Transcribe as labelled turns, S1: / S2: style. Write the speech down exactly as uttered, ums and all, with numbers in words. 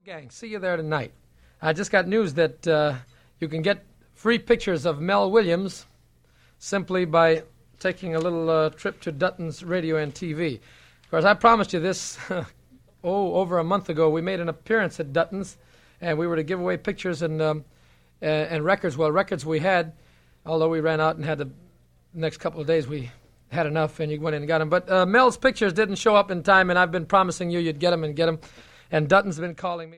S1: Gang, see you there tonight. I just got news that uh, you can get free pictures of Mel Williams simply by taking a little uh, trip to Dutton's Radio and T V. Of course, I promised you this, oh, over a month ago. We made an appearance at Dutton's, and we were to give away pictures and, um, and, and records. Well, records we had, although we ran out and had the next couple of days, we had enough, and you went in and got them. But uh, Mel's pictures didn't show up in time, and I've been promising you you'd get them and get them. And Dutton's been calling me.